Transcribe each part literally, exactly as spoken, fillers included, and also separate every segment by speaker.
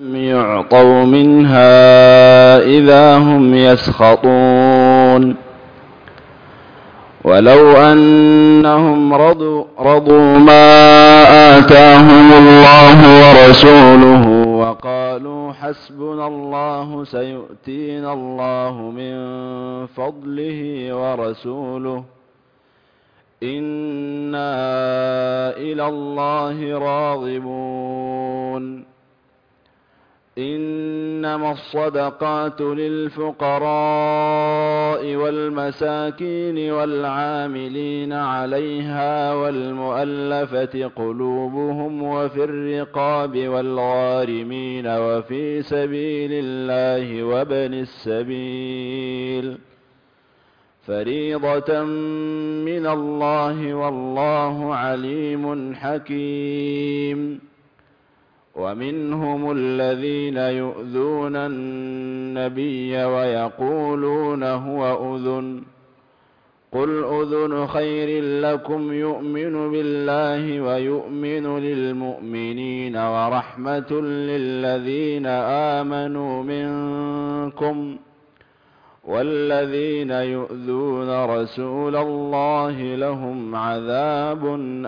Speaker 1: يعطوا منها إذا هم يسخطون ولو أنهم رضوا, رضوا ما آتاهم الله ورسوله وقالوا حسبنا الله سيؤتينا الله من فضله ورسوله إنا إلى الله راغبون إنما الصدقات للفقراء والمساكين والعاملين عليها والمؤلفة قلوبهم وفي الرقاب والغارمين وفي سبيل الله وابن السبيل فريضة من الله والله عليم حكيم ومنهم الذين يؤذون النبي ويقولون هو أذن قل أذن خير لكم يؤمن بالله ويؤمن للمؤمنين ورحمة للذين آمنوا منكم والذين يؤذون رسول الله لهم عذاب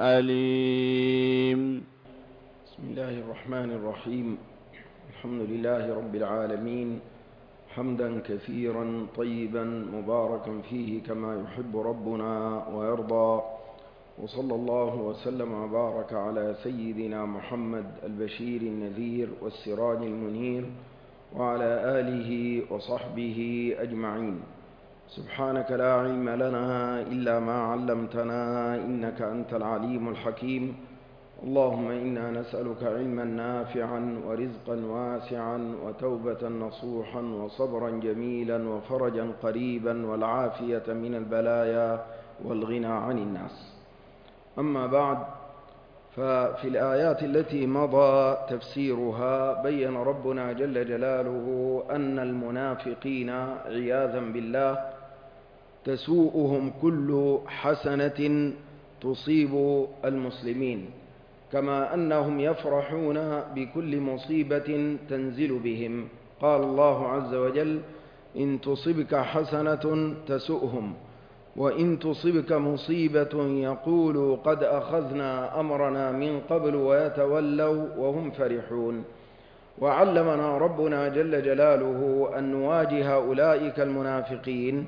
Speaker 1: أليم.
Speaker 2: بسم الله الرحمن الرحيم. الحمد لله رب العالمين حمدا كثيرا طيبا مباركا فيه كما يحب ربنا ويرضى، وصلى الله وسلم وبارك على سيدنا محمد البشير النذير والسراج المنير وعلى آله وصحبه أجمعين. سبحانك لا علم لنا إلا ما علمتنا إنك أنت العليم الحكيم. اللهم إنا نسألك علما نافعا ورزقا واسعا وتوبة نصوحا وصبرا جميلا وفرجا قريبا والعافية من البلايا والغنى عن الناس. أما بعد، ففي الآيات التي مضى تفسيرها بين ربنا جل جلاله أن المنافقين عياذا بالله تسوءهم كل حسنة تصيب المسلمين، كما أنهم يفرحون بكل مصيبة تنزل بهم. قال الله عز وجل: إن تصبك حسنة تسؤهم وإن تصبك مصيبة يقولوا قد أخذنا أمرنا من قبل ويتولوا وهم فرحون. وعلمنا ربنا جل جلاله أن نواجه أولئك المنافقين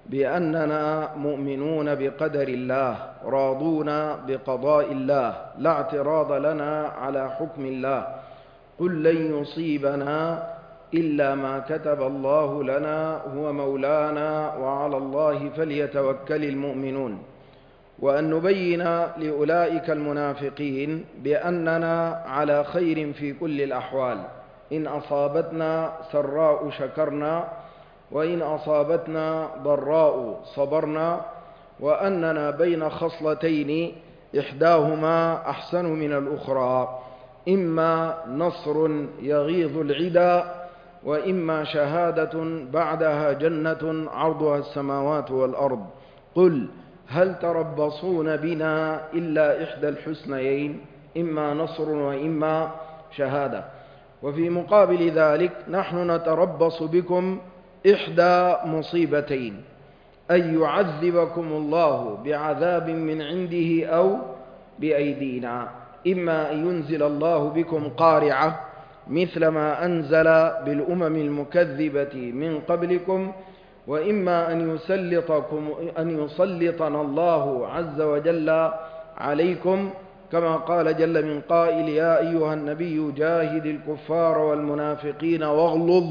Speaker 2: بأننا مؤمنون بقدر الله راضون بقضاء الله، لا اعتراض لنا على حكم الله. قل لن يصيبنا إلا ما كتب الله لنا هو مولانا وعلى الله فليتوكل المؤمنون. وأن نبين لأولئك المنافقين بأننا على خير في كل الأحوال، إن أصابتنا سراء شكرنا وإن أصابتنا ضراء صبرنا، وأننا بين خصلتين إحداهما أحسن من الأخرى، إما نصر يغيظ العدا وإما شهادة بعدها جنة عرضها السماوات والأرض. قل هل تربصون بنا إلا إحدى الحسنيين، إما نصر وإما شهادة. وفي مقابل ذلك نحن نتربص بكم إحدى مصيبتين: أن يعذبكم الله بعذاب من عنده أو بأيدينا، إما أن ينزل الله بكم قارعة مثل ما أنزل بالأمم المكذبة من قبلكم، وإما أن يسلطكم أن يسلطنا الله عز وجل عليكم، كما قال جل من قائل: يا أيها النبي جاهد الكفار والمنافقين واغلظ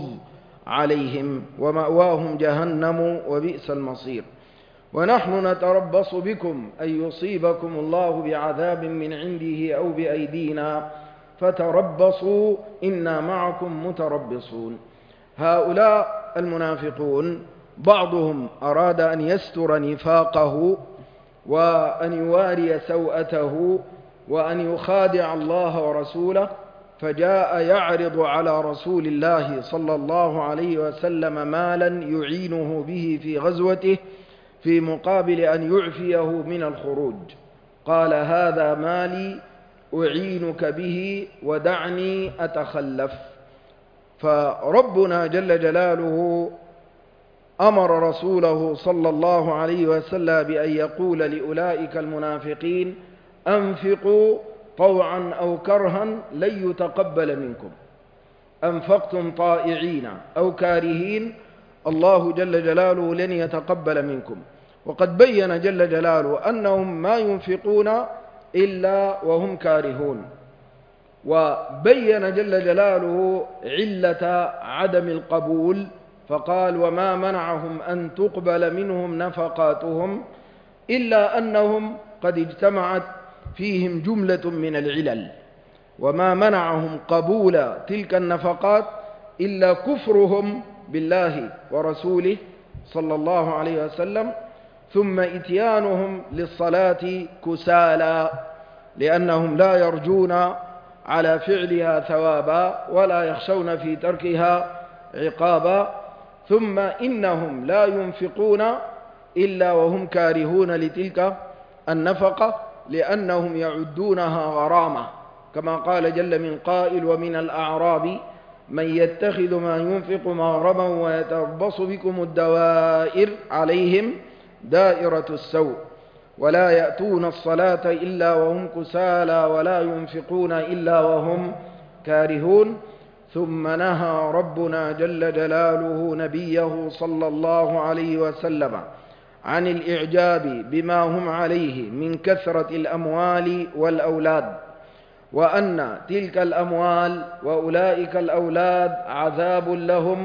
Speaker 2: عليهم ومأواهم جهنم وبئس المصير. ونحن نتربص بكم أن يصيبكم الله بعذاب من عنده أو بأيدينا فتربصوا إنا معكم متربصون. هؤلاء المنافقون بعضهم أراد أن يستر نفاقه وأن يواري سوءته وأن يخادع الله ورسوله، فجاء يعرض على رسول الله صلى الله عليه وسلم مالا يعينه به في غزوته في مقابل أن يعفيه من الخروج. قال: هذا مالي أعينك به ودعني أتخلف. فربنا جل جلاله أمر رسوله صلى الله عليه وسلم بأن يقول لأولئك المنافقين: أنفقوا طوعا أو كرها لن يتقبل منكم، أنفقتم طائعين أو كارهين الله جل جلاله لن يتقبل منكم. وقد بين جل جلاله أنهم ما ينفقون إلا وهم كارهون، وبين جل جلاله علة عدم القبول فقال: وما منعهم أن تقبل منهم نفقاتهم إلا أنهم قد اجتمعت فيهم جملة من العلل، وما منعهم قبول تلك النفقات إلا كفرهم بالله ورسوله صلى الله عليه وسلم، ثم إتيانهم للصلاة كسالى لأنهم لا يرجون على فعلها ثوابا ولا يخشون في تركها عقابا، ثم إنهم لا ينفقون إلا وهم كارهون لتلك النفقة لأنهم يعدونها غرامة، كما قال جل من قائل: ومن الأعراب من يتخذ ما ينفق مغرما ويتربص بكم الدوائر عليهم دائرة السوء ولا يأتون الصلاة إلا وهم كسالى ولا ينفقون إلا وهم كارهون. ثم نهى ربنا جل جلاله نبيه صلى الله عليه وسلم عن الإعجاب بما هم عليه من كثرة الأموال والأولاد، وأن تلك الأموال وأولئك الأولاد عذاب لهم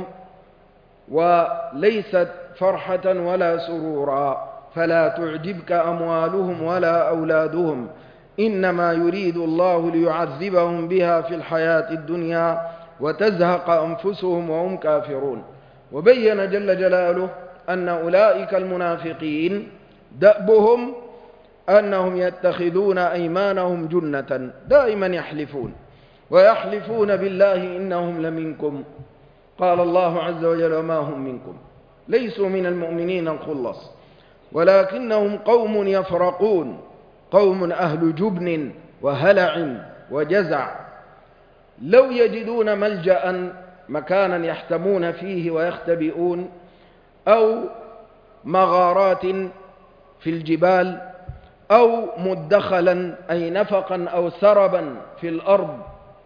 Speaker 2: وليست فرحة ولا سرورا، فلا تعجبك أموالهم ولا أولادهم، إنما يريد الله ليعذبهم بها في الحياة الدنيا وتزهق أنفسهم وهم كافرون. وبين جل جلاله أن أولئك المنافقين دأبهم أنهم يتخذون أيمانهم جنة، دائما يحلفون ويحلفون بالله إنهم لمنكم، قال الله عز وجل: وما هم منكم، ليسوا من المؤمنين الخلص ولكنهم قوم يفرقون، قوم أهل جبن وهلع وجزع، لو يجدون ملجأ مكانا يحتمون فيه ويختبئون، أو مغارات في الجبال، أو مدخلا أي نفقا أو سربا في الأرض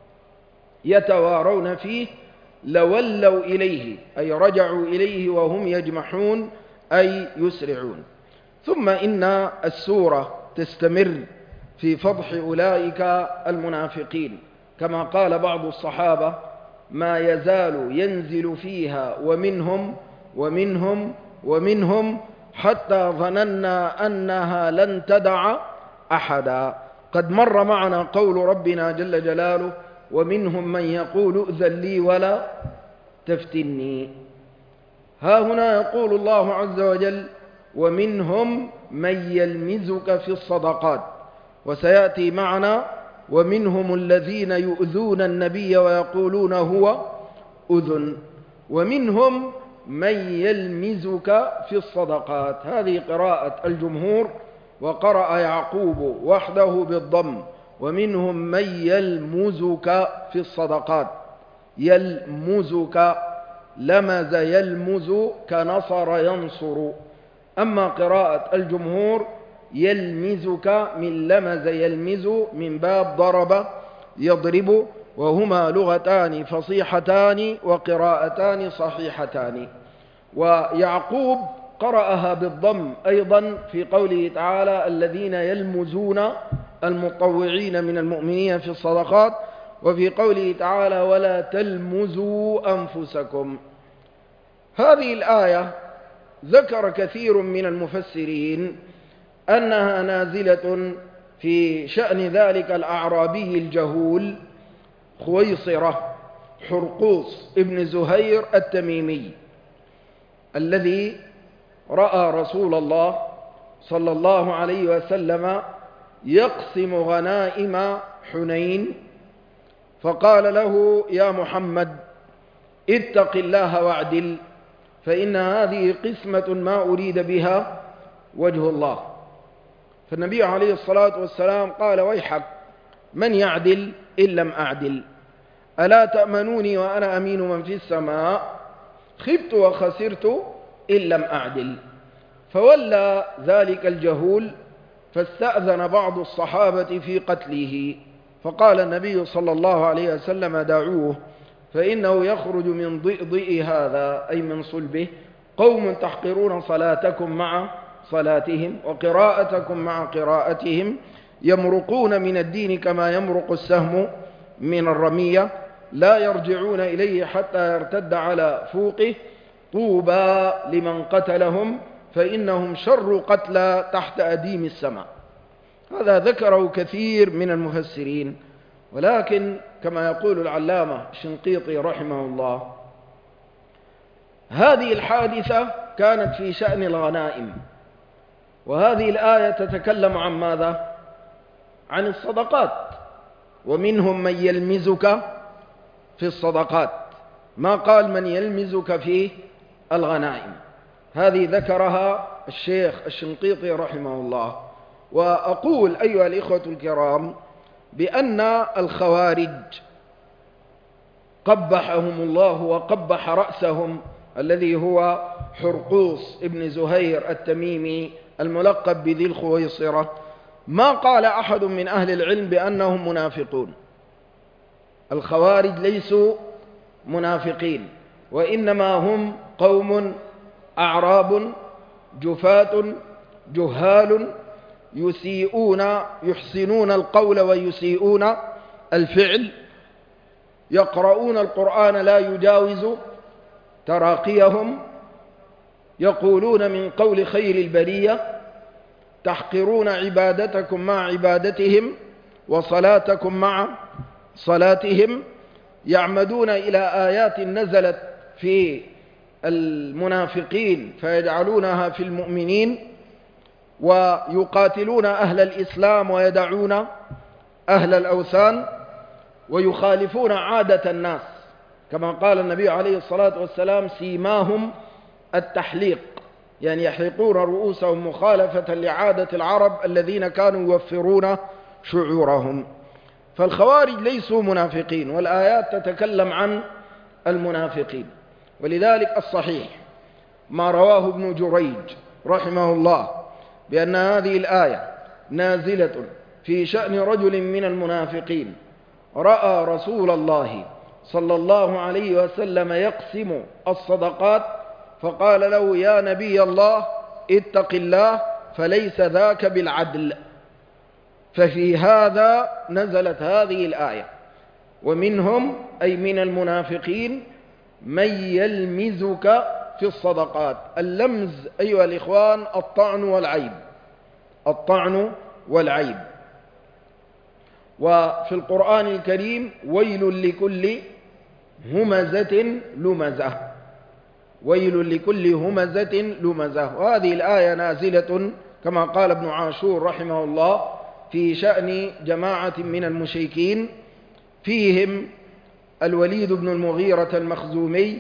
Speaker 2: يتوارون فيه، لولوا إليه أي رجعوا إليه وهم يجمحون أي يسرعون. ثم إن السورة تستمر في فضح أولئك المنافقين، كما قال بعض الصحابة: ما يزال ينزل فيها ومنهم ومنهم ومنهم حتى ظننا أنها لن تدع أحدا. قد مر معنا قول ربنا جل جلاله: ومنهم من يقول ائذن لي ولا تفتني. ها هنا يقول الله عز وجل: ومنهم من يلمزك في الصدقات، وسيأتي معنا: ومنهم الذين يؤذون النبي ويقولون هو أذن، ومنهم من يلمزك في الصدقات. هذه قراءة الجمهور، وقرأ يعقوب وحده بالضم: ومنهم من يلمزك في الصدقات. يلمزك، لمز يلمز كنصر ينصر. أما قراءة الجمهور: يلمزك من لمز يلمز من باب ضرب يضرب، وهما لغتان فصيحتان وقراءتان صحيحتان. ويعقوب قرأها بالضم أيضا في قوله تعالى: الذين يلمزون المطوعين من المؤمنين في الصدقات، وفي قوله تعالى: ولا تلمزوا أنفسكم. هذه الآية ذكر كثير من المفسرين أنها نازلة في شأن ذلك الأعرابي الجهول خويصرة حرقوس ابن زهير التميمي، الذي رأى رسول الله صلى الله عليه وسلم يقسم غنائم حنين، فقال له: يا محمد اتق الله واعدل، فإن هذه قسمة ما أريد بها وجه الله. فالنبي عليه الصلاة والسلام قال: ويحك، من يعدل إن لم أعدل؟ ألا تأمنوني وأنا أمين من في السماء؟ خبت وخسرت إن لم أعدل. فولى ذلك الجهول فاستأذن بعض الصحابة في قتله، فقال النبي صلى الله عليه وسلم: دعوه فإنه يخرج من ضئضئ هذا، أي من صلبه، قوم تحقرون صلاتكم مع صلاتهم وقراءتكم مع قراءتهم، يمرقون من الدين كما يمرق السهم من الرمية، لا يرجعون إليه حتى يرتد على فوقه، طوبى لمن قتلهم فإنهم شر قتلى تحت أديم السماء. هذا ذكره كثير من المفسرين، ولكن كما يقول العلامة الشنقيطي رحمه الله، هذه الحادثة كانت في شأن الغنائم، وهذه الآية تتكلم عن ماذا؟ عن الصدقات، ومنهم من يلمزك في الصدقات، ما قال من يلمزك في الغنائم. هذه ذكرها الشيخ الشنقيطي رحمه الله. وأقول أيها الإخوة الكرام بأن الخوارج قبحهم الله وقبح رأسهم الذي هو حرقوس ابن زهير التميمي الملقب بذي الخويصرة، ما قال أحد من أهل العلم بأنهم منافقون. الخوارج ليسوا منافقين، وإنما هم قوم أعراب جفاة جهال يسيئون يحسنون القول ويسيئون الفعل، يقرؤون القرآن لا يجاوز تراقيهم، يقولون من قول خير البرية، تحقرون عبادتكم مع عبادتهم وصلاتكم مع صلاتهم، يعمدون إلى آيات نزلت في المنافقين فيجعلونها في المؤمنين، ويقاتلون أهل الإسلام ويدعون أهل الأوثان، ويخالفون عادة الناس، كما قال النبي عليه الصلاة والسلام: سيماهم التحليق، يعني يحلقون رؤوسهم مخالفة لعادة العرب الذين كانوا يوفرون شعورهم. فالخوارج ليسوا منافقين، والآيات تتكلم عن المنافقين. ولذلك الصحيح ما رواه ابن جريج رحمه الله بأن هذه الآية نازلة في شأن رجل من المنافقين رأى رسول الله صلى الله عليه وسلم يقسم الصدقات، فقال له: يا نبي الله اتق الله فليس ذاك بالعدل. ففي هذا نزلت هذه الآية: ومنهم أي من المنافقين من يلمزك في الصدقات. اللمز أيها الإخوان الطعن والعيب، الطعن والعيب. وفي القرآن الكريم: ويل لكل همزة لمزة، ويل لكل همزة لمزة. وهذه الآية نازلة كما قال ابن عاشور رحمه الله في شأن جماعة من المشركين، فيهم الوليد بن المغيرة المخزومي،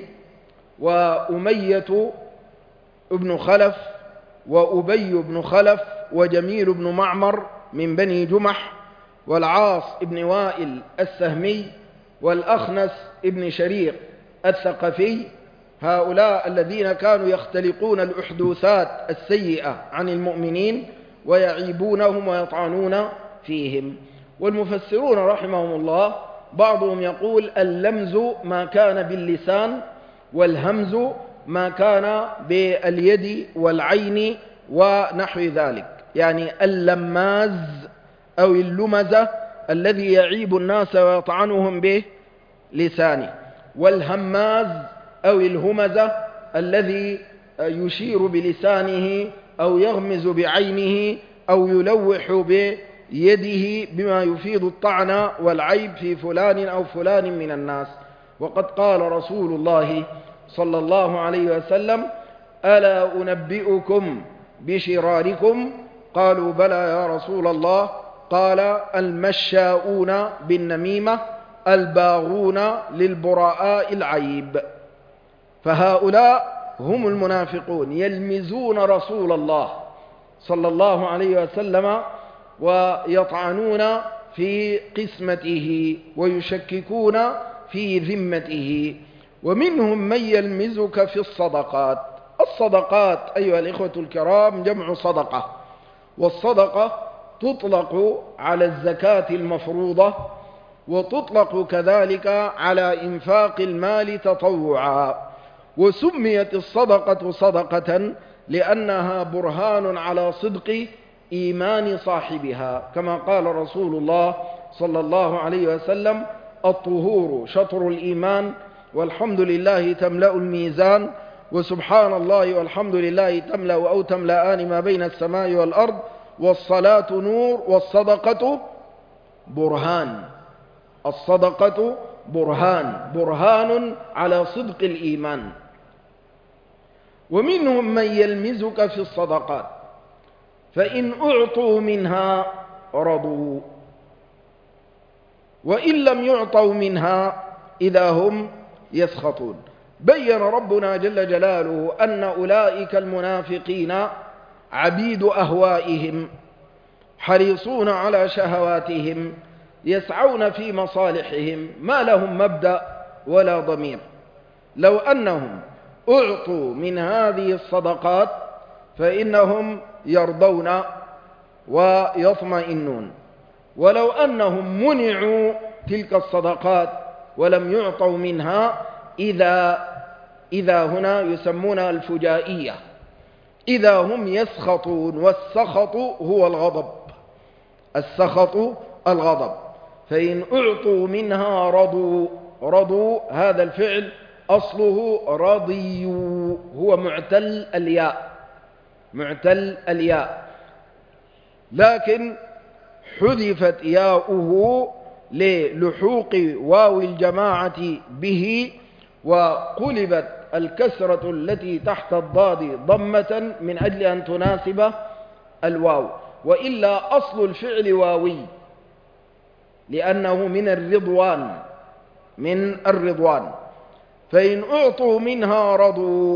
Speaker 2: وأمية بن خلف، وأبي بن خلف، وجميل بن معمر من بني جمح، والعاص بن وائل السهمي، والأخنس بن شريق الثقفي. هؤلاء الذين كانوا يختلقون الأحدوثات السيئة عن المؤمنين ويعيبونهم ويطعنون فيهم. والمفسرون رحمهم الله بعضهم يقول: اللمز ما كان باللسان، والهمز ما كان باليد والعين ونحو ذلك، يعني اللماز أو اللمزة الذي يعيب الناس ويطعنهم بلسانه، والهماز أو الهمزة الذي يشير بلسانه أو يغمز بعينه أو يلوح بيده بما يفيد الطعن والعيب في فلان أو فلان من الناس. وقد قال رسول الله صلى الله عليه وسلم: ألا أنبئكم بشراركم؟ قالوا: بلى يا رسول الله. قال: المشاؤون بالنميمة، الباغون للبراء العيب. فهؤلاء هم المنافقون، يلمزون رسول الله صلى الله عليه وسلم ويطعنون في قسمته ويشككون في ذمته. ومنهم من يلمزك في الصدقات. الصدقات أيها الإخوة الكرام جمع صدقة، والصدقة تطلق على الزكاة المفروضة، وتطلق كذلك على إنفاق المال تطوعا. وسميت الصدقة صدقة لأنها برهان على صدق إيمان صاحبها، كما قال رسول الله صلى الله عليه وسلم: الطهور شطر الإيمان، والحمد لله تملأ الميزان، وسبحان الله والحمد لله تملأ أو تملأان ما بين السماء والأرض، والصلاة نور، والصدقة برهان. الصدقة برهان، برهان على صدق الإيمان. ومنهم من يلمزك في الصدقات فإن أعطوا منها رضوا، وإن لم يعطوا منها إذا هم يسخطون. بين ربنا جل جلاله أن أولئك المنافقين عبيد أهوائهم، حريصون على شهواتهم، يسعون في مصالحهم، ما لهم مبدأ ولا ضمير. لو أنهم أعطوا من هذه الصدقات فإنهم يرضون ويطمئنون، ولو أنهم منعوا تلك الصدقات ولم يعطوا منها، إذا إذا هنا يسمونها الفجائية، إذا هم يسخطون. والسخط هو الغضب، السخط الغضب. فإن أعطوا منها رضوا، رضوا هذا الفعل أصله رضيوا، هو معتل الياء، معتل الياء، لكن حذفت ياؤه للحوق واو الجماعة به، وقلبت الكسرة التي تحت الضاد ضمة من أجل أن تناسب الواو، وإلا أصل الفعل واوي لأنه من الرضوان، من الرضوان. فإن أعطوا منها رضوا،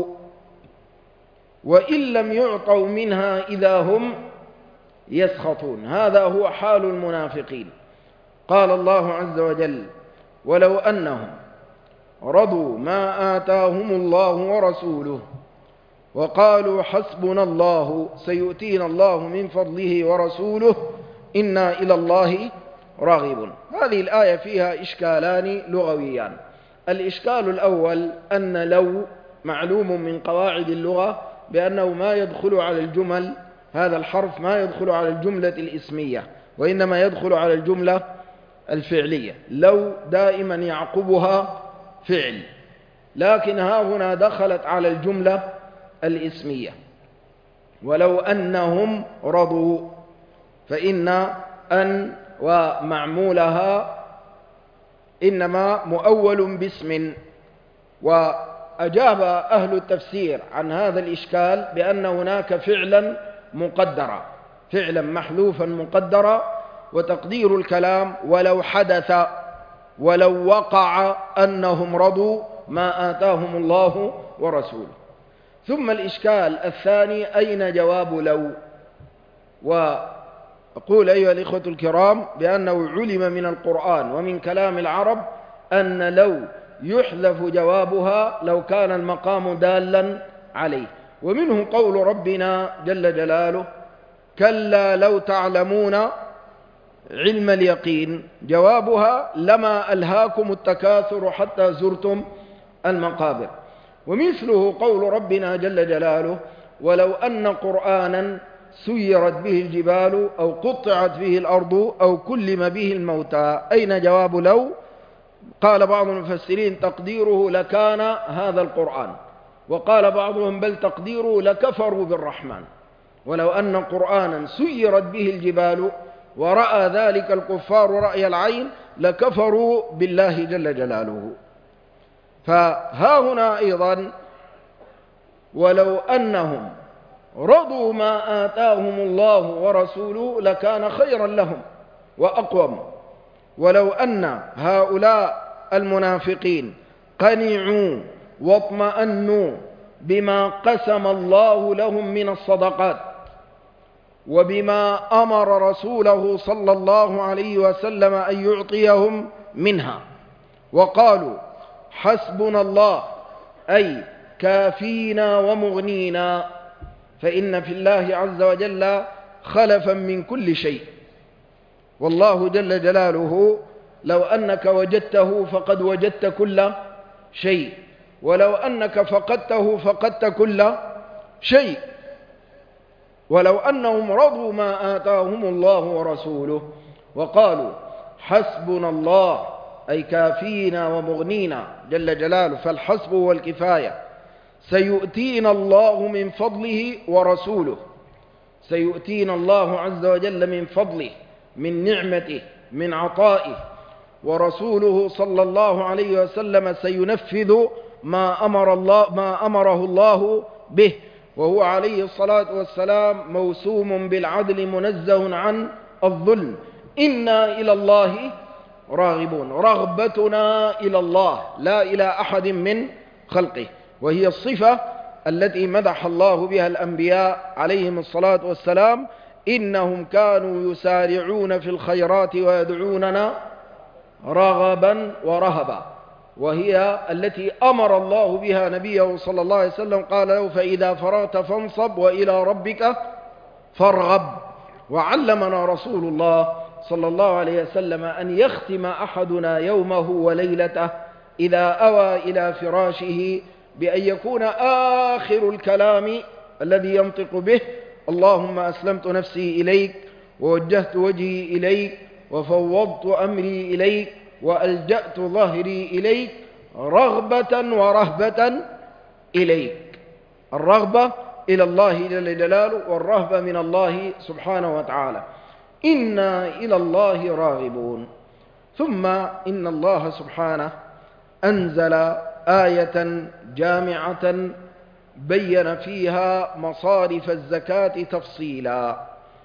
Speaker 2: وإن لم يعطوا منها إذا هم يسخطون. هذا هو حال المنافقين. قال الله عز وجل: ولو أنهم رضوا ما آتاهم الله ورسوله وقالوا حسبنا الله سيؤتينا الله من فضله ورسوله إنا إلى الله راغبون. هذه الآية فيها إشكالان لغويان. الإشكال الأول أن لو معلوم من قواعد اللغة بأنه ما يدخل على الجمل، هذا الحرف ما يدخل على الجملة الإسمية، وإنما يدخل على الجملة الفعلية. لو دائما يعقبها فعل، لكن ها هنا دخلت على الجملة الإسمية. ولو أنهم رضوا، فإن أن ومعمولها إنما مؤول باسم. وأجاب أهل التفسير عن هذا الإشكال بأن هناك فعلا مقدرا، فعلا محذوفا مقدرا، وتقدير الكلام ولو حدث، ولو وقع أنهم رضوا ما آتاهم الله ورسوله. ثم الإشكال الثاني: أين جواب لو؟ وأقول أيها الإخوة الكرام بأنه علم من القرآن ومن كلام العرب أن لو يحذف جوابها لو كان المقام دالا عليه. ومنه قول ربنا جل جلاله: كلا لو تعلمون علم اليقين، جوابها: لما ألهاكم التكاثر حتى زرتم المقابر. ومثله قول ربنا جل جلاله: ولو أن قرآنا سيرت به الجبال أو قطعت به الأرض أو كلم به الموتى. أين جواب لو؟ قال بعض المفسرين تقديره: لكان هذا القرآن. وقال بعضهم بل تقديره: لكفروا بالرحمن. ولو أن قرآنا سيرت به الجبال ورأى ذلك الكفار رأي العين لكفروا بالله جل جلاله. فها هنا أيضا: ولو أنهم رضوا ما آتاهم الله ورسوله لكان خيرا لهم وأقوم. ولو أن هؤلاء المنافقين قنعوا واطمأنوا بما قسم الله لهم من الصدقات وبما أمر رسوله صلى الله عليه وسلم أن يعطيهم منها، وقالوا حسبنا الله أي كافينا ومغنينا، فإن في الله عز وجل خلفا من كل شيء، والله جل جلاله لو أنك وجدته فقد وجدت كل شيء، ولو أنك فقدته فقدت كل شيء. ولو أنهم رضوا ما آتاهم الله ورسوله وقالوا حسبنا الله أي كافينا ومغنينا جل جلاله، فالحسب والكفاية سيؤتينا الله من فضله ورسوله، سيؤتينا الله عز وجل من فضله، من نعمته، من عطائه، ورسوله صلى الله عليه وسلم سينفذ ما أمر الله ما أمره الله به، وهو عليه الصلاة والسلام موسوم بالعدل منزه عن الظلم. إنا إلى الله راغبون، رغبتنا إلى الله لا إلى أحد من خلقه، وهي الصفة التي مدح الله بها الأنبياء عليهم الصلاة والسلام، إنهم كانوا يسارعون في الخيرات ويدعوننا رغبا ورهبا، وهي التي أمر الله بها نبيه صلى الله عليه وسلم، قال له فإذا فرغت فانصب وإلى ربك فارغب. وعلمنا رسول الله صلى الله عليه وسلم أن يختم أحدنا يومه وليلته إذا أوى إلى فراشه بأن يكون آخر الكلام الذي ينطق به اللهم أسلمت نفسي إليك ووجهت وجهي إليك وفوضت أمري إليك وألجأت ظهري إليك رغبة ورهبة إليك. الرغبة إلى الله جل جلاله، والرهبة من الله سبحانه وتعالى. إنا إلى الله راغبون. ثم إن الله سبحانه أنزل آية جامعة بين فيها مصارف الزكاة تفصيلا،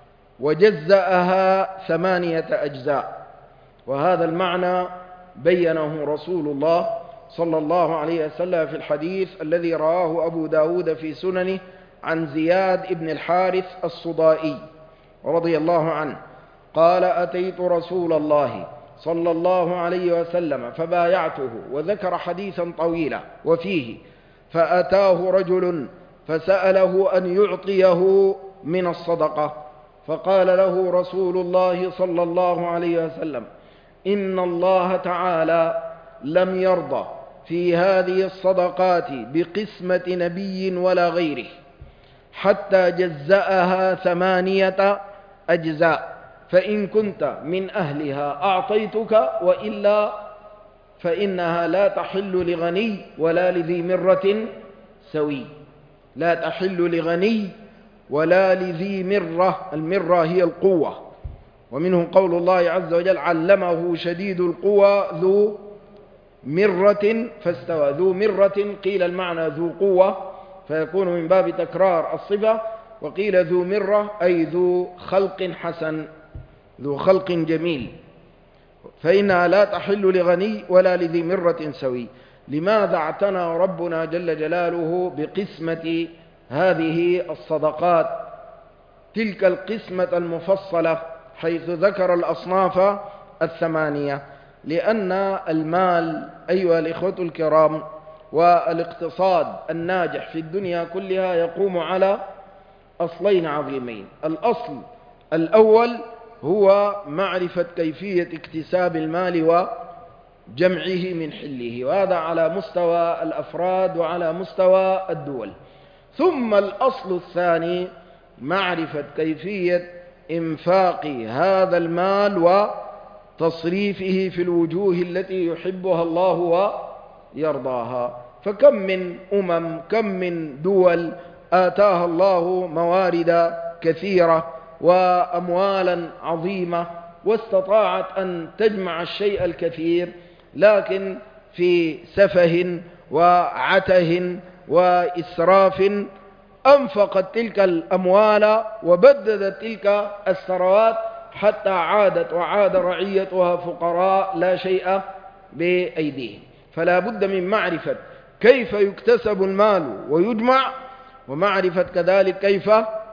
Speaker 2: وجزأها ثمانية أجزاء، وهذا المعنى بينه رسول الله صلى الله عليه وسلم في الحديث الذي رواه أبو داود في سننه عن زياد بن الحارث الصدائي رضي الله عنه قال أتيت رسول الله صلى الله عليه وسلم فبايعته، وذكر حديثا طويلا وفيه فأتاه رجل فسأله أن يعطيه من الصدقة، فقال له رسول الله صلى الله عليه وسلم إن الله تعالى لم يرضى في هذه الصدقات بقسمة نبي ولا غيره حتى جزأها ثمانية أجزاء، فإن كنت من أهلها أعطيتك، وإلا فإنها لا تحل لغني ولا لذي مرة سوي. لا تحل لغني ولا لذي مرة، المرة هي القوة، ومنه قول الله عز وجل علمه شديد القوى ذو مرة فاستوى. ذو مرة قيل المعنى ذو قوة فيكون من باب تكرار الصفة، وقيل ذو مرة أي ذو خلق حسن، ذو خلق جميل، فإنها لا تحل لغني ولا لذي مرة سوي. لماذا اعتنى ربنا جل جلاله بقسمة هذه الصدقات تلك القسمة المفصلة حيث ذكر الأصناف الثمانية؟ لأن المال أيها الإخوة الكرام والاقتصاد الناجح في الدنيا كلها يقوم على أصلين عظيمين. الأصل الأول هو معرفة كيفية اكتساب المال وجمعه من حله، وهذا على مستوى الأفراد وعلى مستوى الدول. ثم الأصل الثاني معرفة كيفية إنفاق هذا المال وتصريفه في الوجوه التي يحبها الله ويرضاها. فكم من أمم، كم من دول آتاها الله موارد كثيرة وأموالا عظيمة واستطاعت أن تجمع الشيء الكثير، لكن في سفه وعته وإسراف أنفقت تلك الأموال وبددت تلك الثروات حتى عادت وعاد رعيتها فقراء لا شيء بأيديهم. فلا بد من معرفة كيف يكتسب المال ويجمع، ومعرفة كذلك كيف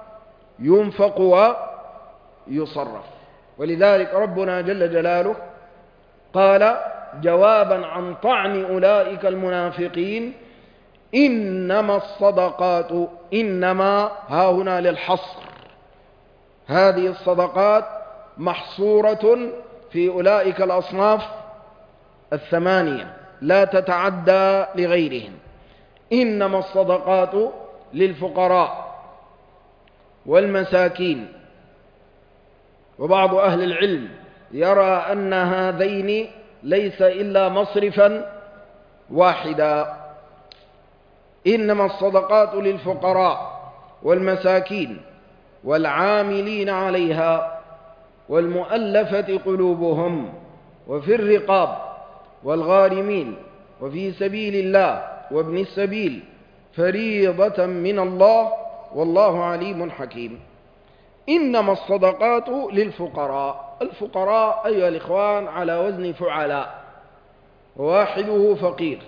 Speaker 2: ينفق ويصرف. ولذلك ربنا جل جلاله قال جوابا عن طعن أولئك المنافقين: إنما الصدقات، إنما ها هنا للحصر، هذه الصدقات محصورة في أولئك الأصناف الثمانية لا تتعدى لغيرهم. إنما الصدقات للفقراء والمساكين. وبعض أهل العلم يرى أن هذين ليس إلا مصرفا واحدا. إنما الصدقات للفقراء والمساكين والعاملين عليها والمؤلفة قلوبهم وفي الرقاب والغارمين وفي سبيل الله وابن السبيل فريضة من الله والله عليم حكيم. إنما الصدقات للفقراء. الفقراء أيها الإخوان على وزن فعلاء، وواحده فقير،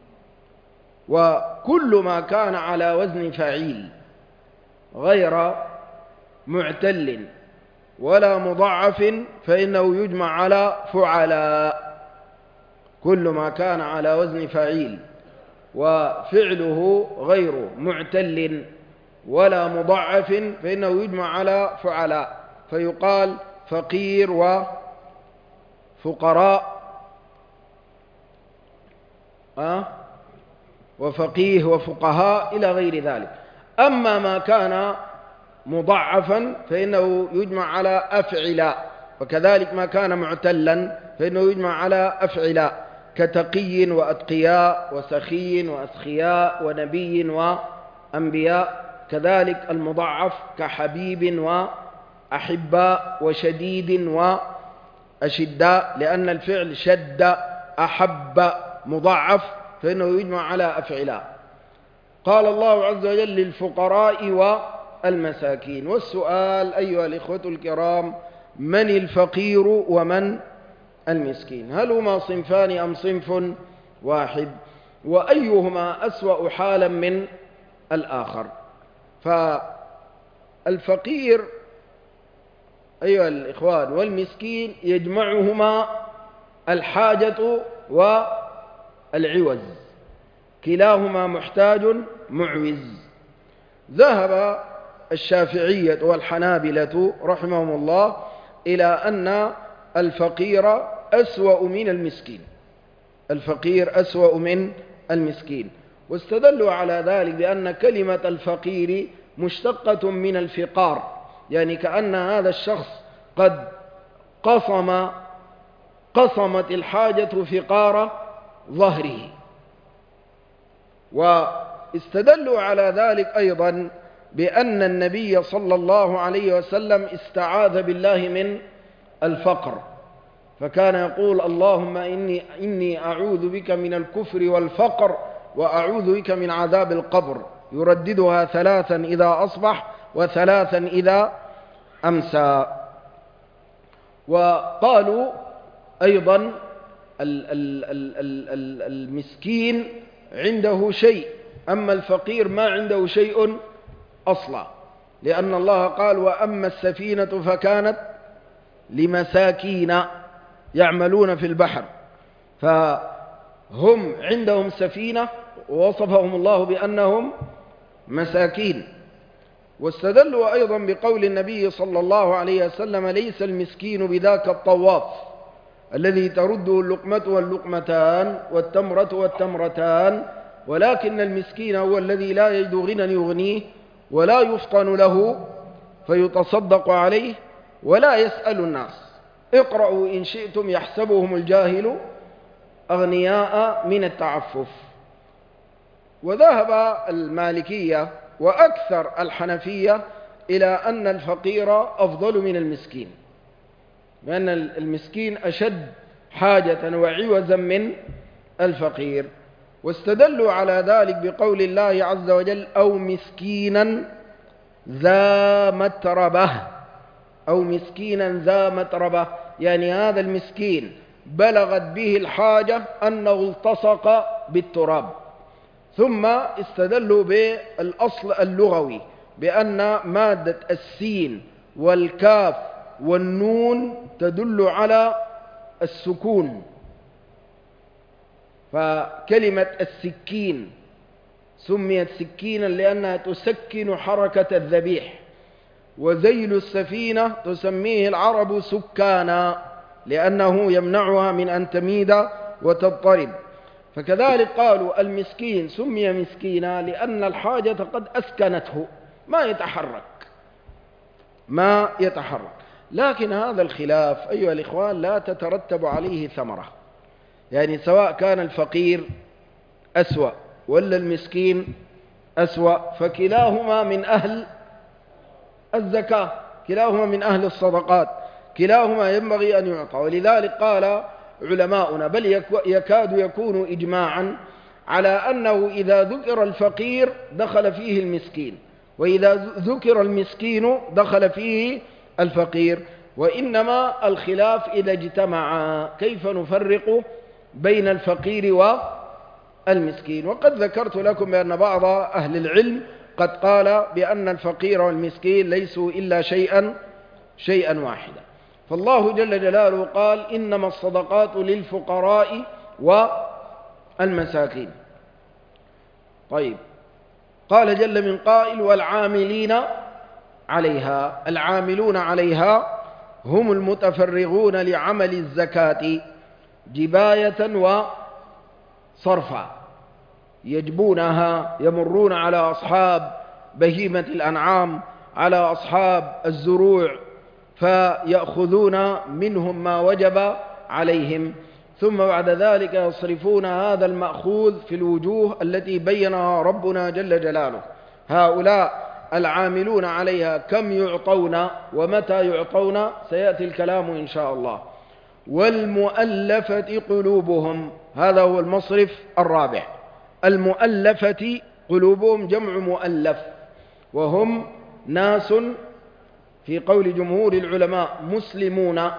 Speaker 2: وكل ما كان على وزن فعيل غير معتل ولا مضاعف فإنه يجمع على فعلاء. كل ما كان على وزن فعيل وفعله غير معتل ولا مضاعف فإنه يجمع على فعلاء، فيقال فقير وفقراء أه؟ وفقيه وفقهاء إلى غير ذلك. أما ما كان مضاعفا فإنه يجمع على أفعلاء، وكذلك ما كان معتلا فإنه يجمع على أفعلاء، كتقي وأتقياء وسخي وأسخياء ونبي وأنبياء. كذلك المضاعف كحبيب وأحباء وشديد وأشداء، لأن الفعل شد أحب مضاعف فإنه يجمع على أفعلاء. قال الله عز وجل للفقراء والمساكين. والسؤال أيها الإخوة الكرام: من الفقير ومن المسكين؟ هل هما صنفان أم صنف واحد؟ وأيهما أسوأ حالا من الآخر؟ فالفقير أيها الإخوان والمسكين يجمعهما الحاجة والعوز، كلاهما محتاج معوز. ذهب الشافعية والحنابلة رحمهم الله إلى أن الفقير أسوأ من المسكين، الفقير أسوأ من المسكين، واستدلوا على ذلك بأن كلمة الفقير مشتقة من الفقار، يعني كأن هذا الشخص قد قصم قصمت الحاجة فقار ظهره. واستدلوا على ذلك أيضا بأن النبي صلى الله عليه وسلم استعاذ بالله من الفقر، فكان يقول: اللهم إني, إني أعوذ بك من الكفر والفقر وأعوذ بك من عذاب القبر، يرددها ثلاثا إذا أصبح وثلاثا إذا أمسى. وقالوا أيضا المسكين عنده شيء، أما الفقير ما عنده شيء أصلا، لأن الله قال: وأما السفينة فكانت لمساكين يعملون في البحر، فهم عندهم سفينة ووصفهم الله بأنهم مساكين. واستدلوا أيضا بقول النبي صلى الله عليه وسلم: ليس المسكين بذاك الطواف الذي ترده اللقمة واللقمتان والتمرة والتمرتان، ولكن المسكين هو الذي لا يجد غنى يغنيه ولا يفطن له فيتصدق عليه ولا يسأل الناس. اقرأوا إن شئتم يحسبهم الجاهل أغنياء من التعفف. وذهب المالكية وأكثر الحنفية إلى أن الفقير أفضل من المسكين، لأن المسكين أشد حاجة وعوزا من الفقير. واستدلوا على ذلك بقول الله عز وجل: أو مسكينا ذا متربة، أو مسكينا ذا متربة، يعني هذا المسكين بلغت به الحاجة أنه التصق بالتراب. ثم استدلوا بالأصل اللغوي بأن مادة السين والكاف والنون تدل على السكون، فكلمة السكين سميت سكينا لأنها تسكن حركة الذبيح، وذيل السفينة تسميه العرب سكانا لأنه يمنعها من أن تميد وتضطرب. فكذلك قالوا المسكين سمي مسكينا لأن الحاجة قد أسكنته، ما يتحرك ما يتحرك. لكن هذا الخلاف أيها الإخوان لا تترتب عليه ثمرة، يعني سواء كان الفقير أسوأ ولا المسكين أسوأ، فكلاهما من أهل الزكاة، كلاهما من أهل الصدقات، كلاهما ينبغي أن يعطى. ولذلك قال علماؤنا بل يكاد يكون إجماعا على أنه إذا ذكر الفقير دخل فيه المسكين، وإذا ذكر المسكين دخل فيه الفقير، وإنما الخلاف إذا اجتمعا كيف نفرق بين الفقير والمسكين. وقد ذكرت لكم بأن بعض أهل العلم قد قال بأن الفقير والمسكين ليسوا إلا شيئا شيئا واحدا. فالله جل جلاله قال إنما الصدقات للفقراء والمساكين. طيب، قال جل من قائل والعاملين عليها. العاملون عليها هم المتفرغون لعمل الزكاة جباية وصرفا، يجبونها، يمرون على أصحاب بهيمة الأنعام، على أصحاب الزروع، فيأخذون منهم ما وجب عليهم، ثم بعد ذلك يصرفون هذا المأخوذ في الوجوه التي بينها ربنا جل جلاله. هؤلاء العاملون عليها كم يعطون ومتى يعطون سيأتي الكلام إن شاء الله. والمؤلفة قلوبهم، هذا هو المصرف الرابع. المؤلفة قلوبهم جمع مؤلف، وهم ناس في قول جمهور العلماء مسلمون،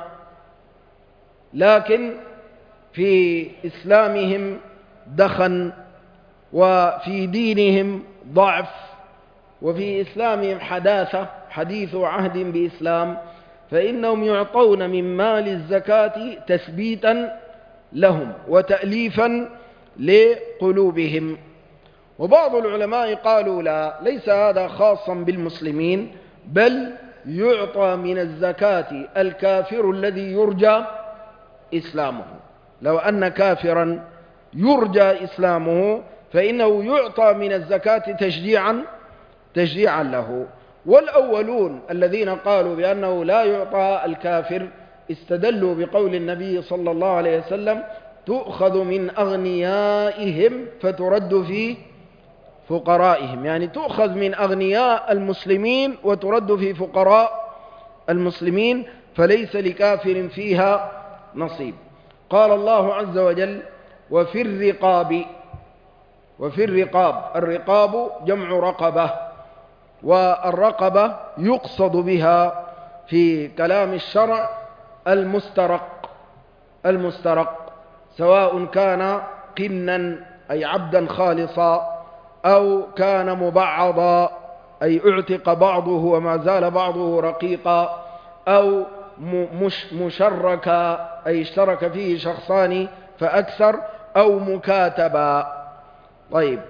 Speaker 2: لكن في إسلامهم دخن، وفي دينهم ضعف، وفي إسلامهم حداثة، حديث عهد بإسلام، فإنهم يعطون من مال الزكاة تثبيتا لهم وتأليفا لقلوبهم. وبعض العلماء قالوا لا، ليس هذا خاصا بالمسلمين، بل يعطى من الزكاة الكافر الذي يرجى إسلامه. لو أن كافرا يرجى إسلامه فإنه يعطى من الزكاة تشجيعا تشجيعا له. والأولون الذين قالوا بأنه لا يعطى الكافر استدلوا بقول النبي صلى الله عليه وسلم تؤخذ من أغنيائهم فترد في فقرائهم، يعني تؤخذ من أغنياء المسلمين وترد في فقراء المسلمين، فليس لكافر فيها نصيب. قال الله عز وجل وفي الرقاب. وفي الرقاب، الرقاب جمع رقبة، والرقبة يقصد بها في كلام الشرع المسترق. المسترق سواء كان قنا أي عبدا خالصا، أو كان مبعضا أي اعتق بعضه وما زال بعضه رقيقا، أو مش مشركا أي اشترك فيه شخصان فأكثر، أو مكاتبا. طيب،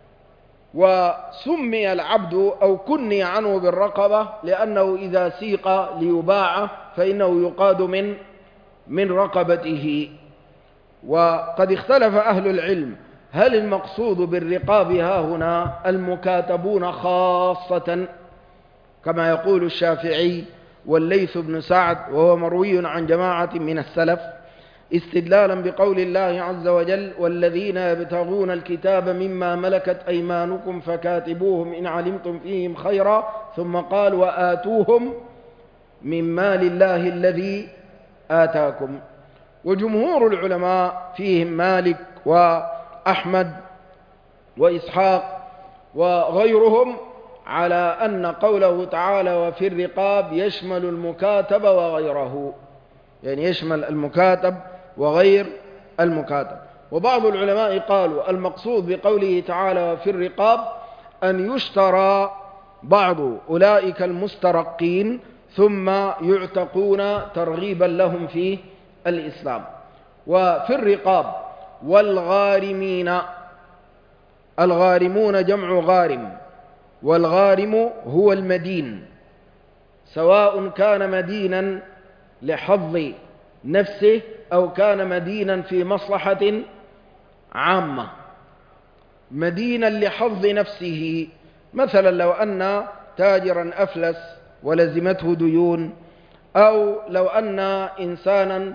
Speaker 2: وسمي العبد أو كني عنه بالرقبة لأنه إذا سيق ليباع فإنه يقاد من من رقبته. وقد اختلف أهل العلم هل المقصود بالرقاب ها هنا المكاتبون خاصة كما يقول الشافعي والليث بن سعد، وهو مروي عن جماعة من السلف، استدلالا بقول الله عز وجل والذين يبتغون الكتاب مما ملكت أيمانكم فكاتبوهم إن علمتم فيهم خيرا، ثم قال وآتوهم من مال الله الذي آتاكم. وجمهور العلماء فيهم مالك وأحمد وإسحاق وغيرهم على أن قوله تعالى وفي الرقاب يشمل المكاتب وغيره، يعني يشمل المكاتب وغير المكاتب. وبعض العلماء قالوا المقصود بقوله تعالى وفي الرقاب أن يشترى بعض أولئك المسترقين ثم يعتقون ترغيبا لهم في الإسلام. وفي الرقاب والغارمين. الغارمون جمع غارم، والغارم هو المدين، سواء كان مدينا لحظ نفسه أو كان مدينا في مصلحة عامة. مدينا لحظ نفسه، مثلا لو أن تاجرا أفلس ولزمته ديون، أو لو أن إنسانا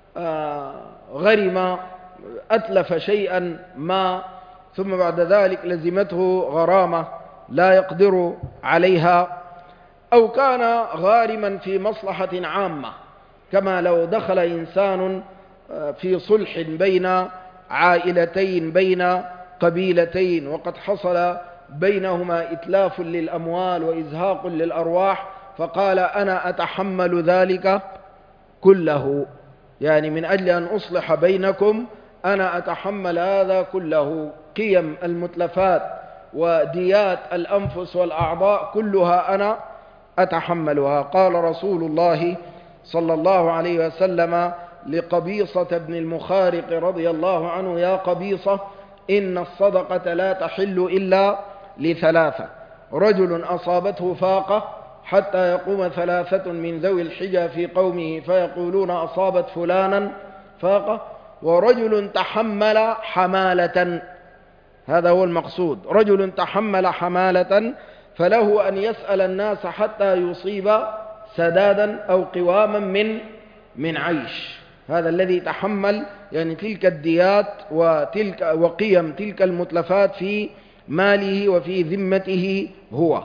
Speaker 2: غرم أتلف شيئا ما ثم بعد ذلك لزمته غرامة لا يقدر عليها، أو كان غارما في مصلحة عامة، كما لو دخل إنسان في صلح بين عائلتين بين قبيلتين وقد حصل بينهما إتلاف للأموال وإزهاق للأرواح، فقال أنا أتحمل ذلك كله، يعني من أجل أن أصلح بينكم أنا أتحمل هذا كله، قيم المتلفات وديات الأنفس والأعضاء كلها أنا أتحملها. قال رسول الله صلى الله عليه وسلم لقبيصة بن المخارق رضي الله عنه: يا قبيصة، إن الصدقة لا تحل إلا لثلاثة: رجل أصابته فاقة حتى يقوم ثلاثة من ذوي الحجى في قومه فيقولون أصابت فلانا فاقة، ورجل تحمل حمالة. هذا هو المقصود، رجل تحمل حمالة فله أن يسأل الناس حتى يصيب سدادا أو قواما من من عيش. هذا الذي تحمل يعني تلك الديات وتلك وقيم تلك المتلفات في ماله وفي ذمته هو.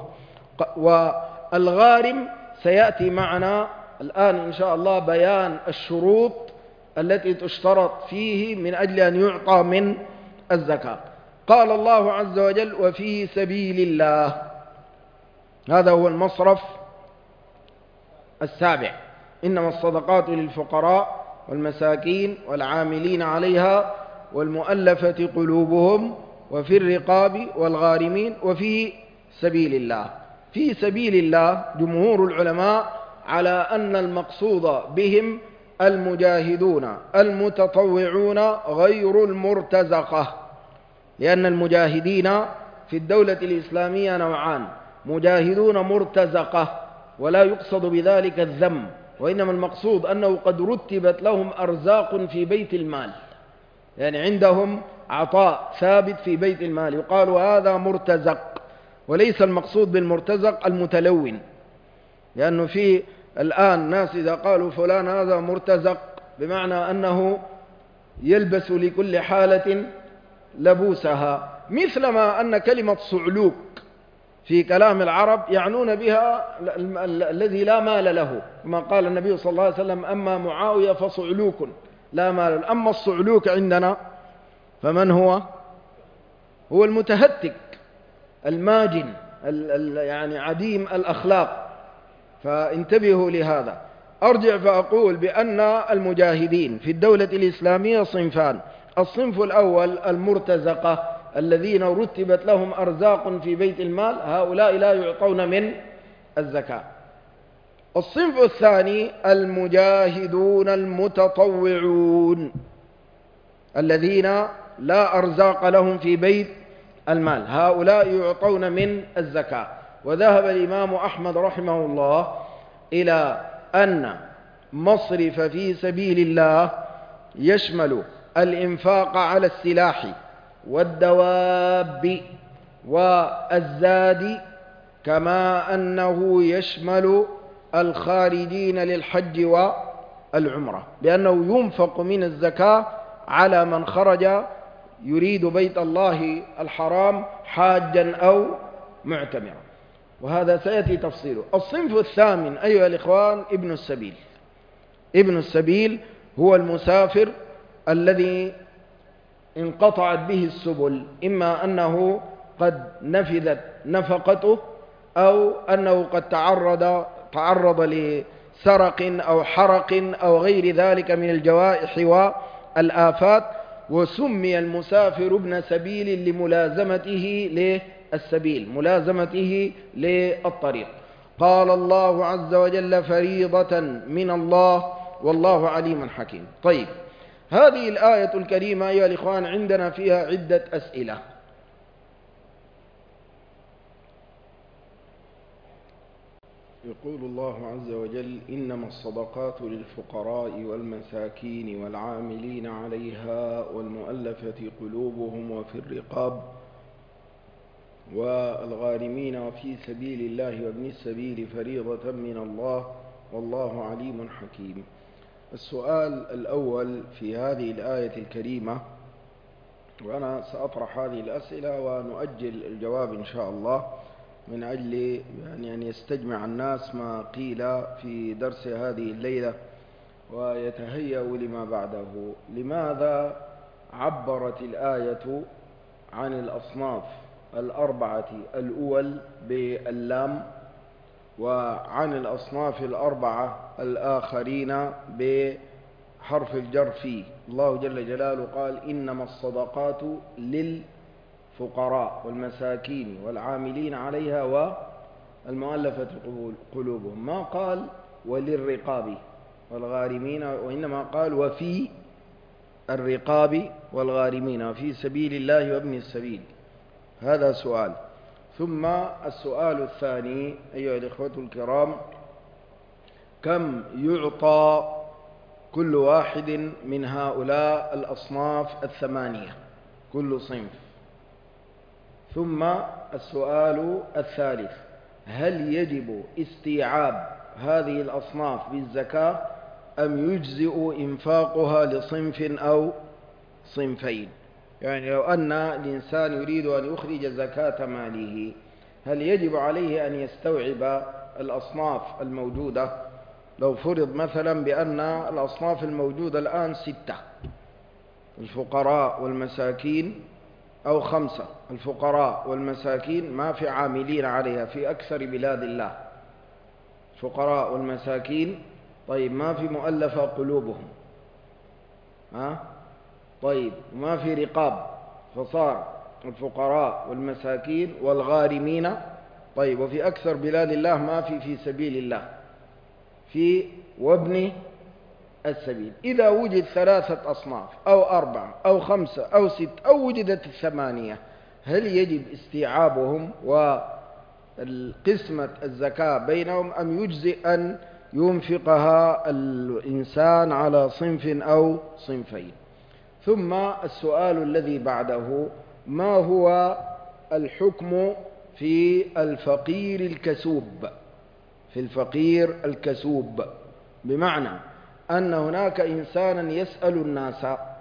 Speaker 2: والغارم سيأتي معنا الآن إن شاء الله بيان الشروط التي تشترط فيه من أجل أن يعطى من الزكاة. قال الله عز وجل: وفي سبيل الله. هذا هو المصرف السابع: إنما الصدقات للفقراء والمساكين والعاملين عليها والمؤلفة قلوبهم وفي الرقاب والغارمين وفي سبيل الله. في سبيل الله جمهور العلماء على أن المقصود بهم المجاهدون المتطوعون غير المرتزقة، لأن المجاهدين في الدولة الإسلامية نوعان: مجاهدون مرتزقة، ولا يقصد بذلك الذم، وإنما المقصود أنه قد رتبت لهم أرزاق في بيت المال، يعني عندهم عطاء ثابت في بيت المال، يقال هذا مرتزق. وليس المقصود بالمرتزق المتلون، لأنه في الآن ناس إذا قالوا فلان هذا مرتزق بمعنى أنه يلبس لكل حالة لبوسها، مثلما أن كلمة صعلوك في كلام العرب يعنون بها الذي لا مال له، كما قال النبي صلى الله عليه وسلم: أما معاوية فصعلوك لا مال له. أما الصعلوك عندنا فمن هو؟ هو المتهتك الماجن يعني عديم الأخلاق. فانتبهوا لهذا. أرجع فأقول بأن المجاهدين في الدولة الإسلامية صنفان: الصنف الأول المرتزقة الذين رتبت لهم أرزاق في بيت المال، هؤلاء لا يعطون من الزكاة. الصنف الثاني المجاهدون المتطوعون الذين لا أرزاق لهم في بيت المال، هؤلاء يعطون من الزكاة. وذهب الإمام أحمد رحمه الله إلى أن مصرف في سبيل الله يشمل الإنفاق على السلاح والدواب والزاد، كما أنه يشمل الخارجين للحج والعمرة، لأنه ينفق من الزكاة على من خرج يريد بيت الله الحرام حاجا أو معتمرا، وهذا سيأتي تفصيله. الصنف الثامن أيها الإخوان ابن السبيل. ابن السبيل هو المسافر الذي انقطعت به السبل، إما أنه قد نفذت نفقته أو أنه قد تعرض تعرض لسرق أو حرق أو غير ذلك من الجوائح والآفات، وسمي المسافر ابن سبيل لملازمته للسبيل، ملازمته للطريق. قال الله عز وجل: فريضة من الله والله عليم حكيم. طيب، هذه الآية الكريمة أيها الإخوان عندنا فيها عدة أسئلة. يقول الله عز وجل: إنما الصدقات للفقراء والمساكين والعاملين عليها والمؤلفة قلوبهم وفي الرقاب والغارمين وفي سبيل الله وابن السبيل فريضة من الله والله عليم حكيم. السؤال الأول في هذه الآية الكريمة، وأنا سأطرح هذه الأسئلة ونؤجل الجواب إن شاء الله من أجل يعني أن يستجمع الناس ما قيل في درس هذه الليلة ويتهيأوا لما بعده. لماذا عبرت الآية عن الأصناف الأربعة الأول باللام وعن الأصناف الأربعة الآخرين بحرف الجر فيه؟ الله جل جلاله قال: إنما الصدقات للفقراء والمساكين والعاملين عليها والمؤلفة قلوبهم، ما قال وللرقاب والغارمين، وإنما قال وفي الرقاب والغارمين وفي سبيل الله وابن السبيل. هذا سؤال. ثم السؤال الثاني أيها الإخوة الكرام: كم يعطى كل واحد من هؤلاء الأصناف الثمانية كل صنف؟ ثم السؤال الثالث: هل يجب استيعاب هذه الأصناف بالزكاة أم يجزئ إنفاقها لصنف أو صنفين؟ يعني لو أن الإنسان يريد أن يخرج زكاة ماله، هل يجب عليه أن يستوعب الأصناف الموجودة؟ لو فرض مثلا بأن الأصناف الموجودة الآن ستة: الفقراء والمساكين، أو خمسة: الفقراء والمساكين ما في عاملين عليها في أكثر بلاد الله، الفقراء والمساكين، طيب ما في مؤلفة قلوبهم، ها؟ طيب ما في رقاب، فصار الفقراء والمساكين والغارمين، طيب وفي أكثر بلاد الله ما في في سبيل الله، في وابن السبيل. إذا وجد ثلاثة أصناف أو أربعة أو خمسة أو ست أو وجدت الثمانية، هل يجب استيعابهم والقسمة الزكاة بينهم أم يجزئ أن ينفقها الإنسان على صنف أو صنفين؟ ثم السؤال الذي بعده: ما هو الحكم في الفقير الكسوب؟ في الفقير الكسوب بمعنى أن هناك إنسانا يسأل الناس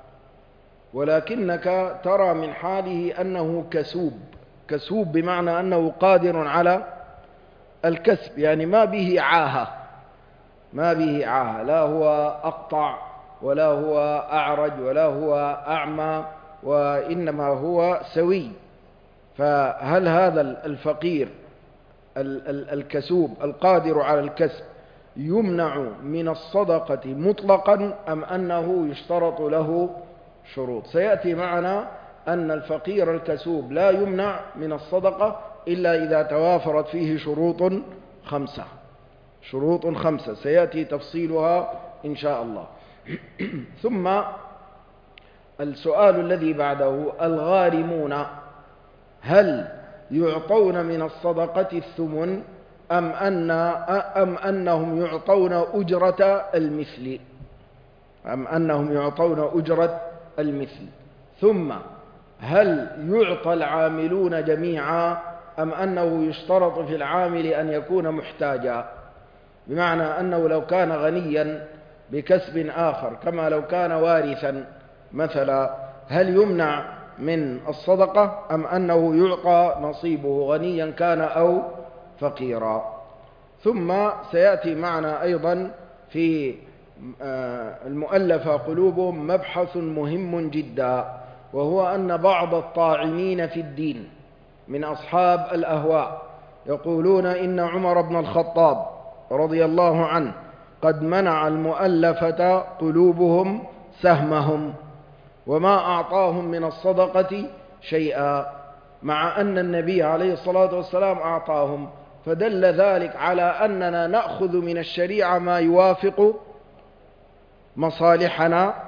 Speaker 2: ولكنك ترى من حاله أنه كسوب. كسوب بمعنى أنه قادر على الكسب، يعني ما به عاهة، ما به عاهة، لا هو أقطع ولا هو أعرج ولا هو أعمى، وإنما هو سوي. فهل هذا الفقير الكسوب القادر على الكسب يمنع من الصدقة مطلقا أم أنه يشترط له شروط؟ سيأتي معنا أن الفقير الكسوب لا يمنع من الصدقة إلا إذا توافرت فيه شروط خمسة، شروط خمسة سيأتي تفصيلها إن شاء الله. ثم السؤال الذي بعده: الغارمون هل يعطون من الصدقة الثمن أم أن أم أنهم يعطون أجرة المثل؟ أم أنهم يعطون أجرة المثل؟ ثم هل يعطى العاملون جميعا أم أنه يشترط في العامل أن يكون محتاجا؟ بمعنى أنه لو كان غنيا بكسب آخر كما لو كان وارثا مثلا، هل يمنع من الصدقة أم أنه يعطى نصيبه غنيا كان أو فقيرا؟ ثم سيأتي معنا أيضا في المؤلفة قلوبهم مبحث مهم جدا، وهو أن بعض الطاعنين في الدين من أصحاب الأهواء يقولون إن عمر بن الخطاب رضي الله عنه قد منع المؤلفة قلوبهم سهمهم وما أعطاهم من الصدقة شيئا، مع أن النبي عليه الصلاة والسلام أعطاهم، فدل ذلك على أننا نأخذ من الشريعة ما يوافق مصالحنا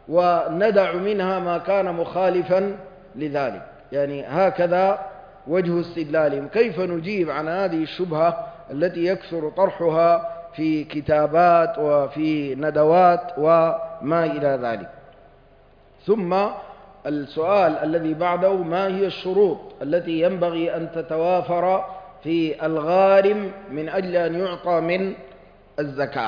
Speaker 2: وندع منها ما كان مخالفا لذلك. يعني هكذا وجه استدلالهم. كيف نجيب عن هذه الشبهة التي يكثر طرحها في كتابات وفي ندوات وما إلى ذلك؟ ثم السؤال الذي بعده: ما هي الشروط التي ينبغي أن تتوافر في الغارم من أجل أن يعطى من الزكاة؟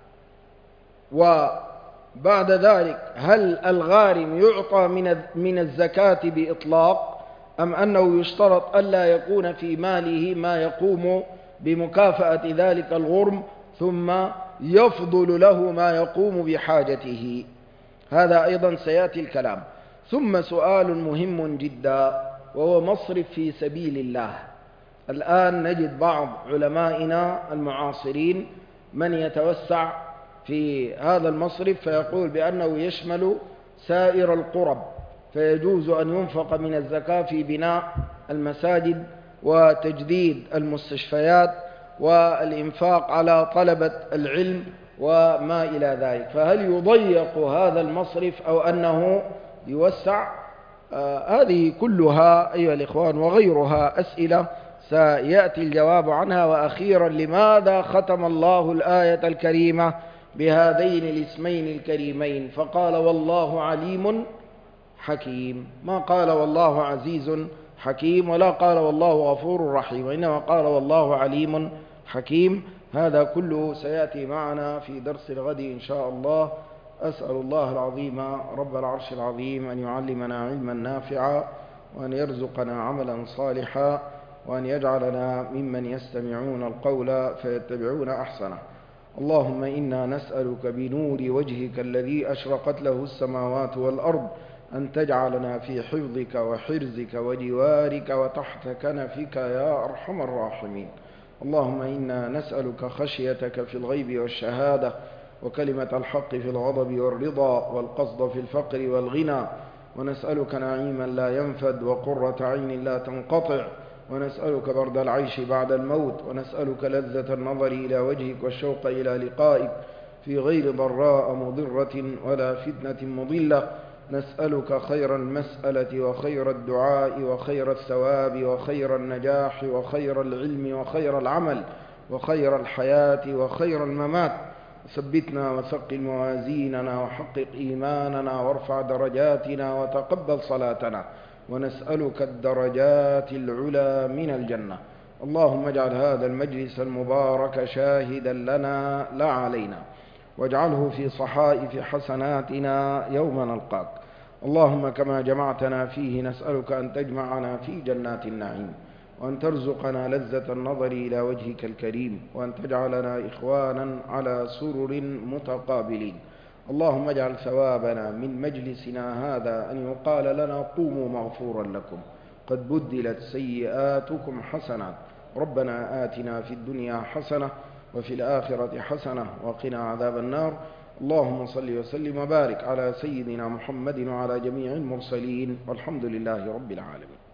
Speaker 2: وبعد ذلك: هل الغارم يعطى من من الزكاة بإطلاق، أم أنه يشترط ألا يكون في ماله ما يقوم بمكافأة ذلك الغرم ثم يفضل له ما يقوم بحاجته؟ هذا أيضا سيأتي الكلام. ثم سؤال مهم جدا، وهو مصرف في سبيل الله. الآن نجد بعض علمائنا المعاصرين من يتوسع في هذا المصرف فيقول بأنه يشمل سائر القرب، فيجوز أن ينفق من الزكاة في بناء المساجد وتجديد المستشفيات والإنفاق على طلبة العلم وما إلى ذلك. فهل يضيق هذا المصرف أو أنه يوسع؟ آه هذه كلها أيها الإخوان وغيرها أسئلة سيأتي الجواب عنها. وأخيرا: لماذا ختم الله الآية الكريمة بهذين الاسمين الكريمين فقال والله عليم حكيم؟ ما قال والله عزيز حكيم ولا قال والله غفور رحيم، وإنما قال والله عليم حكيم. هذا كله سيأتي معنا في درس الغد إن شاء الله. أسأل الله العظيم رب العرش العظيم أن يعلمنا علما نافعا، وأن يرزقنا عملا صالحا، وأن يجعلنا ممن يستمعون القول فيتبعون أحسنه. اللهم إنا نسألك بنور وجهك الذي أشرقت له السماوات والأرض أن تجعلنا في حفظك وحرزك وجوارك وتحت كنفك يا أرحم الراحمين. اللهم إنا نسألك خشيتك في الغيب والشهادة، وكلمة الحق في الغضب والرضا، والقصد في الفقر والغنى، ونسألك نعيما لا ينفد وقرة عين لا تنقطع، ونسألك برد العيش بعد الموت، ونسألك لذة النظر إلى وجهك والشوق إلى لقائك في غير ضراء مضرة ولا فتنة مضلة. نسألك خير المسألة وخير الدعاء وخير الثواب وخير النجاح وخير العلم وخير العمل وخير الحياة وخير الممات. ثبتنا وثقل موازيننا وحقق إيماننا وارفع درجاتنا وتقبل صلاتنا، ونسألك الدرجات العلى من الجنة. اللهم اجعل هذا المجلس المبارك شاهدا لنا لا علينا، واجعله في صحائف حسناتنا يوم نلقاك. اللهم كما جمعتنا فيه نسألك أن تجمعنا في جنات النعيم، وأن ترزقنا لذة النظر إلى وجهك الكريم، وأن تجعلنا إخوانا على سرر متقابلين. اللهم اجعل ثوابنا من مجلسنا هذا أن يقال لنا قوموا مغفورا لكم قد بدلت سيئاتكم حسنات. ربنا آتنا في الدنيا حسنة وفي الآخرة حسنة وقنا عذاب النار. اللهم صل وسلم وبارك على سيدنا محمد وعلى جميع المرسلين، والحمد لله رب العالمين.